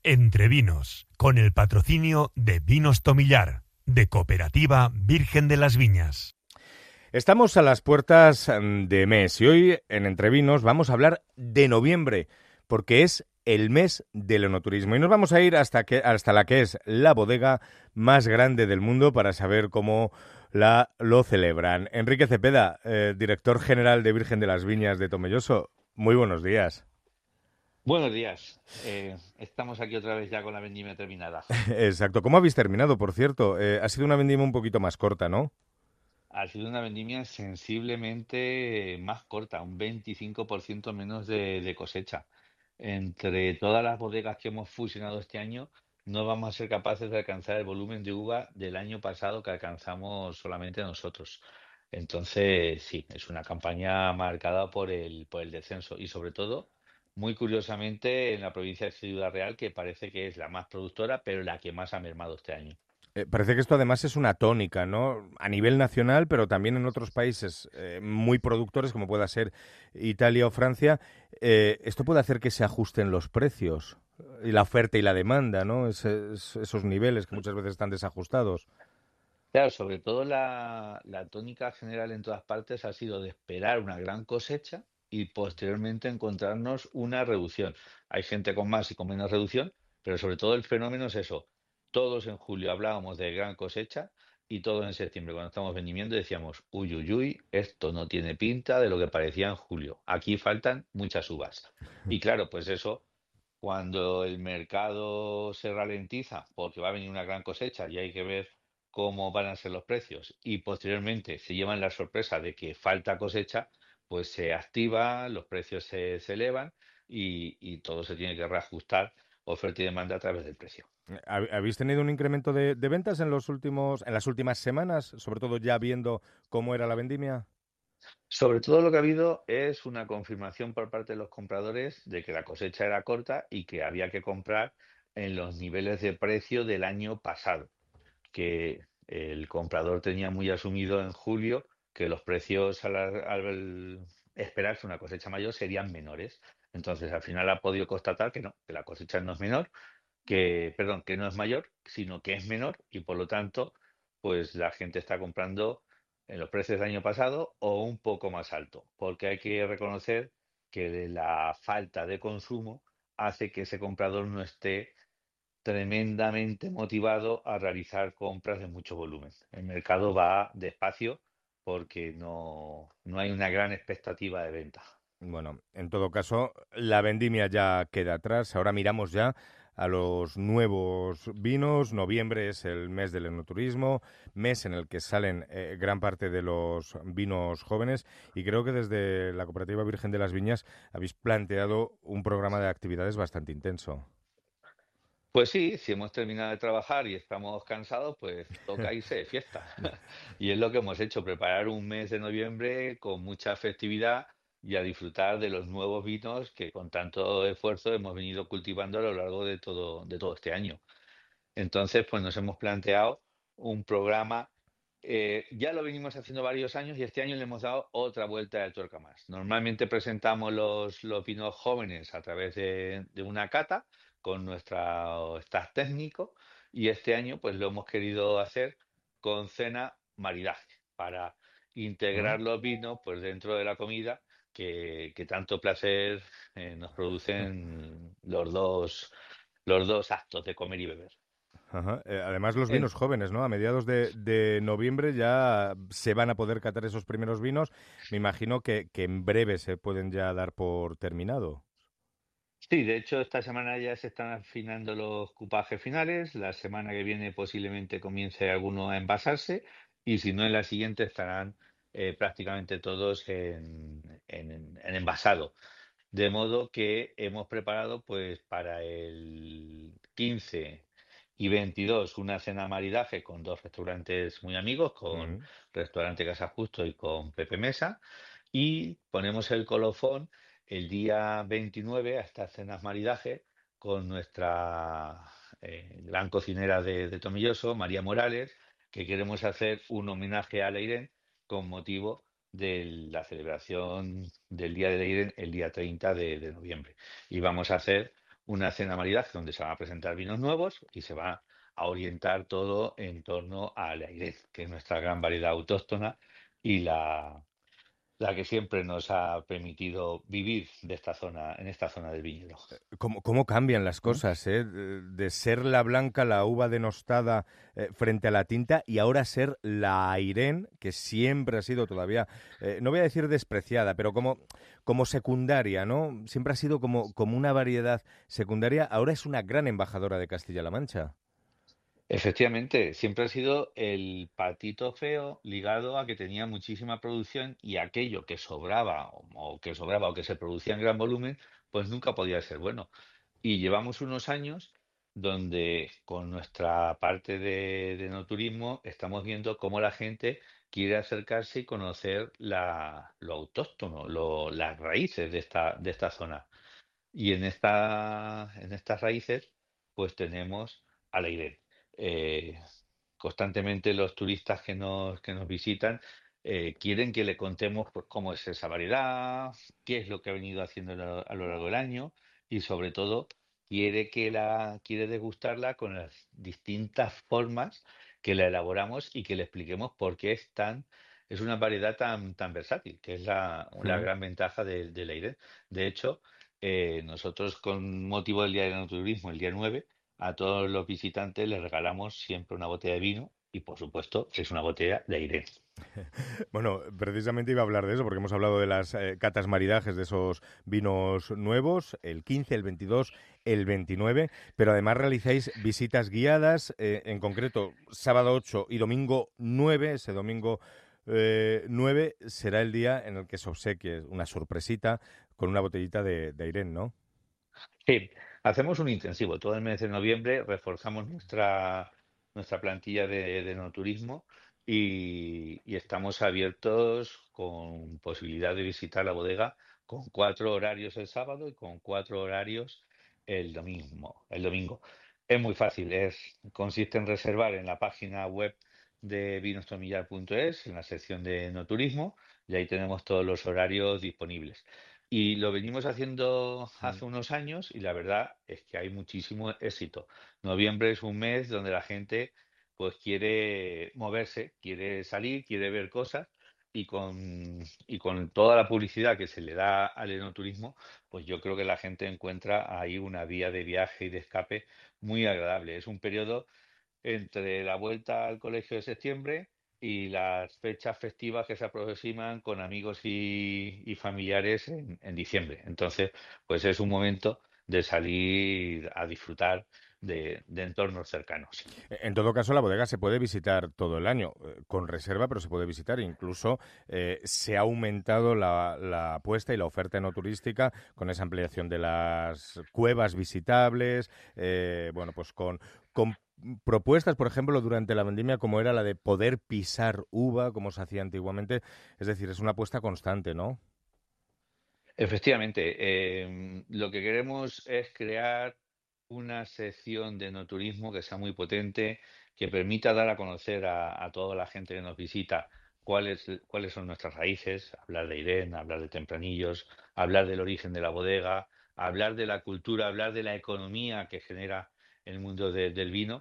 Entre Vinos, con el patrocinio de Vinos Tomillar, de Cooperativa Virgen de las Viñas. Estamos a las puertas de mes y hoy en Entre Vinos vamos a hablar de noviembre, porque es el mes del enoturismo. Y nos vamos a ir hasta la que es la bodega más grande del mundo para saber cómo lo celebran. Enrique Cepeda, director general de Virgen de las Viñas de Tomelloso, muy buenos días. Buenos días. Estamos aquí otra vez ya con la vendimia terminada. Exacto. ¿Cómo habéis terminado, por cierto? Ha sido una vendimia un poquito más corta, ¿no? Ha sido una vendimia sensiblemente más corta, un 25% menos de cosecha. Entre todas las bodegas que hemos fusionado este año, no vamos a ser capaces de alcanzar el volumen de uva del año pasado que alcanzamos solamente nosotros. Entonces, sí, es una campaña marcada por el descenso y sobre todo, muy curiosamente, en la provincia de Ciudad Real, que parece que es la más productora, pero la que más ha mermado este año. Parece que esto además es una tónica, ¿no? A nivel nacional, pero también en otros países muy productores, como pueda ser Italia o Francia, esto puede hacer que se ajusten los precios y la oferta y la demanda, ¿no? Esos niveles que muchas veces están desajustados. Claro, sobre todo la tónica general en todas partes ha sido de esperar una gran cosecha y posteriormente encontrarnos una reducción. Hay gente con más y con menos reducción, pero sobre todo el fenómeno es eso. Todos en julio hablábamos de gran cosecha y todos en septiembre, cuando estamos vendimiento, decíamos, uy, uy, uy, esto no tiene pinta de lo que parecía en julio. Aquí faltan muchas uvas. Y claro, pues eso, cuando el mercado se ralentiza porque va a venir una gran cosecha y hay que ver cómo van a ser los precios y posteriormente se llevan la sorpresa de que falta cosecha, pues se activa, los precios se elevan y todo se tiene que reajustar oferta y demanda a través del precio. ¿Habéis tenido un incremento de ventas en en las últimas semanas, sobre todo ya viendo cómo era la vendimia? Sobre todo lo que ha habido es una confirmación por parte de los compradores de que la cosecha era corta y que había que comprar en los niveles de precio del año pasado, que el comprador tenía muy asumido en julio que los precios al esperarse una cosecha mayor serían menores. Entonces, al final ha podido constatar que no, que la cosecha no es menor, perdón, que no es mayor, sino que es menor y por lo tanto, pues la gente está comprando en los precios del año pasado o un poco más alto, porque hay que reconocer que la falta de consumo hace que ese comprador no esté tremendamente motivado a realizar compras de mucho volumen. El mercado va despacio porque no hay una gran expectativa de venta. Bueno, en todo caso, la vendimia ya queda atrás. Ahora miramos ya a los nuevos vinos. Noviembre es el mes del enoturismo, mes en el que salen gran parte de los vinos jóvenes. Y creo que desde la Cooperativa Virgen de las Viñas habéis planteado un programa de actividades bastante intenso. Pues sí, si hemos terminado de trabajar y estamos cansados, pues toca irse de fiesta. Y es lo que hemos hecho, preparar un mes de noviembre con mucha festividad y a disfrutar de los nuevos vinos que con tanto esfuerzo hemos venido cultivando a lo largo de todo este año. Entonces, pues nos hemos planteado un programa, ya lo venimos haciendo varios años y este año le hemos dado otra vuelta de tuerca más. Normalmente presentamos los vinos jóvenes a través de una cata con nuestro staff técnico y este año pues lo hemos querido hacer con cena maridaje para ¿Mm? integrar los vinos pues dentro de la comida que tanto placer nos producen los dos actos de comer y beber. Ajá. Además, los En- vinos jóvenes, ¿no? A mediados de noviembre ya se van a poder catar esos primeros vinos. Me imagino que en breve se pueden ya dar por terminado. Sí, de hecho, esta semana ya se están afinando los cupajes finales. La semana que viene posiblemente comience alguno a envasarse y si no, en la siguiente estarán prácticamente todos en envasado. De modo que hemos preparado pues para el 15 y 22 una cena maridaje con dos restaurantes muy amigos, con Mm. Restaurante Casa Justo y con Pepe Mesa, y ponemos el colofón el día 29 a estas cenas maridaje con nuestra gran cocinera de Tomilloso, María Morales, que queremos hacer un homenaje a Leirén con motivo de la celebración del Día de Leiden el día 30 de noviembre. Y vamos a hacer una cena maridaje donde se van a presentar vinos nuevos y se va a orientar todo en torno al Airez, que es nuestra gran variedad autóctona y la que siempre nos ha permitido vivir de esta zona, en esta zona del viñedo. ¿Cómo cambian las ¿Mm? cosas, eh? De ser la blanca, la uva denostada frente a la tinta y ahora ser la Airén, que siempre ha sido todavía, no voy a decir despreciada, pero como secundaria, ¿no? Siempre ha sido como una variedad secundaria, ahora es una gran embajadora de Castilla-La Mancha. Efectivamente, siempre ha sido el patito feo ligado a que tenía muchísima producción y aquello que sobraba o que se producía en gran volumen, pues nunca podía ser bueno. Y llevamos unos años donde con nuestra parte de no turismo estamos viendo cómo la gente quiere acercarse y conocer lo autóctono, las raíces de esta zona. Y en estas raíces, pues tenemos al aire. Eh, Constantemente los turistas que nos visitan quieren que le contemos pues, cómo es esa variedad, qué es lo que ha venido haciendo a lo largo del año y sobre todo quiere degustarla con las distintas formas que la elaboramos y que le expliquemos por qué es una variedad tan versátil, que es la Mm. gran ventaja del aire. De hecho, nosotros con motivo del Día del Enoturismo, el día 9 a todos los visitantes les regalamos siempre una botella de vino y, por supuesto, es una botella de aire. Bueno, precisamente iba a hablar de eso, porque hemos hablado de las catas maridajes de esos vinos nuevos, el 15, el 22, el 29, pero además realizáis visitas guiadas, en concreto sábado 8 y domingo 9, ese domingo 9 será el día en el que se obsequie una sorpresita con una botellita de Airén, ¿no? Sí, hacemos un intensivo. Todo el mes de noviembre reforzamos nuestra plantilla de enoturismo y estamos abiertos con posibilidad de visitar la bodega con 4 horarios el sábado y con 4 horarios el domingo. Es muy fácil, consiste en reservar en la página web de vinostomillar.es, en la sección de enoturismo, y ahí tenemos todos los horarios disponibles. Y lo venimos haciendo Mm. hace unos años y la verdad es que hay muchísimo éxito. Noviembre es un mes donde la gente pues quiere moverse, quiere salir, quiere ver cosas y con toda la publicidad que se le da al enoturismo, pues yo creo que la gente encuentra ahí una vía de viaje y de escape muy agradable. Es un periodo entre la vuelta al colegio de septiembre y las fechas festivas que se aproximan con amigos y familiares en diciembre. Entonces, pues es un momento de salir a disfrutar de entornos cercanos. En todo caso, la bodega se puede visitar todo el año, con reserva, pero se puede visitar. Incluso se ha aumentado la apuesta y la oferta no turística con esa ampliación de las cuevas visitables, bueno, pues con propuestas, por ejemplo, durante la vendimia, como era la de poder pisar uva, como se hacía antiguamente. Es decir, es una apuesta constante, ¿no? Efectivamente, lo que queremos es crear una sección de no turismo que sea muy potente, que permita dar a conocer a toda la gente que nos visita cuáles son nuestras raíces, hablar de Irene, hablar de Tempranillos, hablar del origen de la bodega, hablar de la cultura, hablar de la economía que genera el mundo del vino.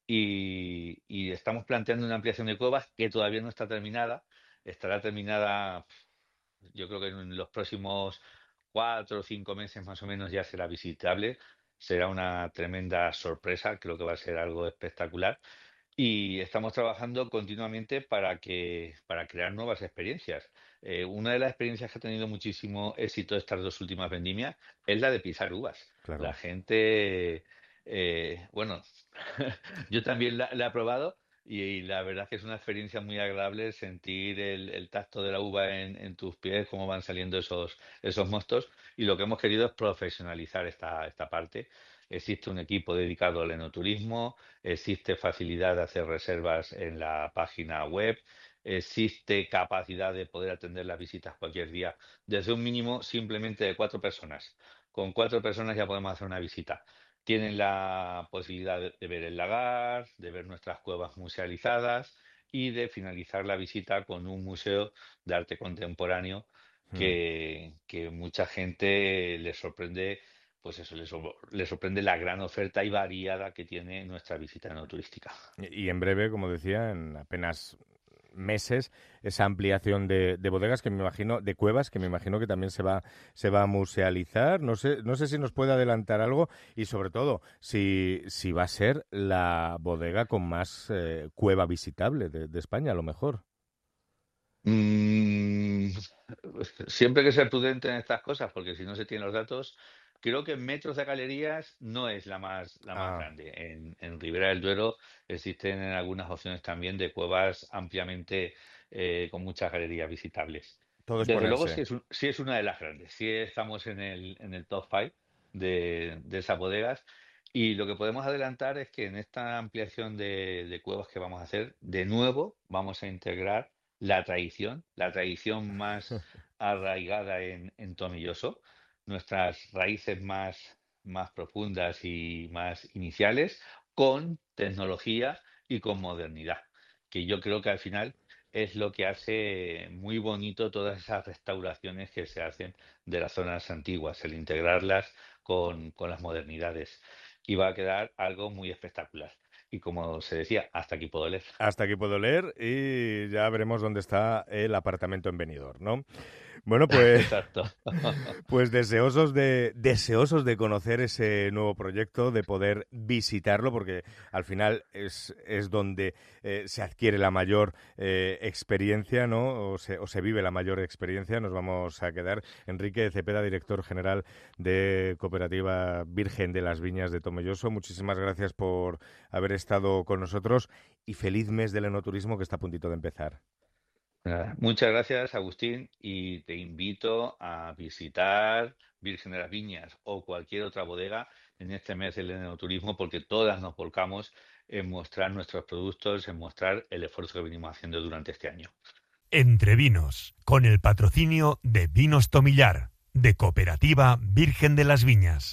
Y estamos planteando una ampliación de cuevas que todavía no está terminada. Estará terminada yo creo que en los próximos 4 o 5 meses más o menos ya será visitable. Será una tremenda sorpresa, creo que va a ser algo espectacular. Y estamos trabajando continuamente para crear nuevas experiencias. Una de las experiencias que ha tenido muchísimo éxito estas 2 últimas vendimias es la de pisar uvas. La Claro. gente, bueno, yo también la he probado y la verdad es que es una experiencia muy agradable sentir el tacto de la uva en tus pies, cómo van saliendo esos mostos. Y lo que hemos querido es profesionalizar esta parte. Existe un equipo dedicado al enoturismo, existe facilidad de hacer reservas en la página web, existe capacidad de poder atender las visitas cualquier día desde un mínimo simplemente de 4 personas. Con 4 personas ya podemos hacer una visita. Tienen la posibilidad de ver el lagar, de ver nuestras cuevas musealizadas y de finalizar la visita con un museo de arte contemporáneo Mm. que mucha gente le sorprende pues eso, les sorprende la gran oferta y variada que tiene nuestra visita enoturística. Y en breve, como decía, en apenas meses, esa ampliación de bodegas que me imagino, de cuevas, que me imagino que también se va a musealizar. No sé si nos puede adelantar algo y sobre todo si va a ser la bodega con más cueva visitable de España, a lo mejor. Mm, Siempre hay que ser prudente en estas cosas, porque si no se tienen los datos, creo que en metros de galerías no es la más Ah, grande. En Ribera del Duero existen algunas opciones también de cuevas ampliamente con muchas galerías visitables. todo es Desde luego ponerse. sí es una de las grandes, sí estamos en el top 5 de esas bodegas. Y lo que podemos adelantar es que en esta ampliación de cuevas que vamos a hacer, de nuevo vamos a integrar la tradición más arraigada en Tomelloso, nuestras raíces más profundas y más iniciales, con tecnología y con modernidad, que yo creo que al final es lo que hace muy bonito todas esas restauraciones que se hacen de las zonas antiguas, el integrarlas con las modernidades. Y va a quedar algo muy espectacular. Y como se decía, hasta aquí puedo leer. Hasta aquí puedo leer y ya veremos dónde está el apartamento en Benidorm, ¿no? Bueno, pues, Exacto. pues deseosos de conocer ese nuevo proyecto, de poder visitarlo, porque al final es donde se adquiere la mayor experiencia, ¿no? O se vive la mayor experiencia. Nos vamos a quedar. Enrique Cepeda, director general de Cooperativa Virgen de las Viñas de Tomelloso. Muchísimas gracias por haber estado con nosotros y feliz mes del enoturismo que está a puntito de empezar. Nada, muchas gracias, Agustín, y te invito a visitar Virgen de las Viñas o cualquier otra bodega en este mes del enoturismo, porque todas nos volcamos en mostrar nuestros productos, en mostrar el esfuerzo que venimos haciendo durante este año. Entre vinos, con el patrocinio de Vinos Tomillar, de Cooperativa Virgen de las Viñas.